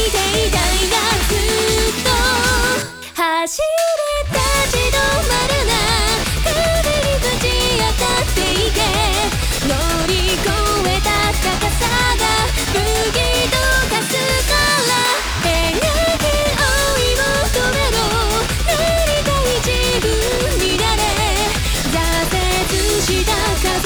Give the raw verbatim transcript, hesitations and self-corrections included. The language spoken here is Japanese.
デイダイがずっと走れ立ち止まるな壁にぶち当たっていけ乗り越えた高さが不義と化すからエネルギー追い求めろなりたい自分になれ挫折した壁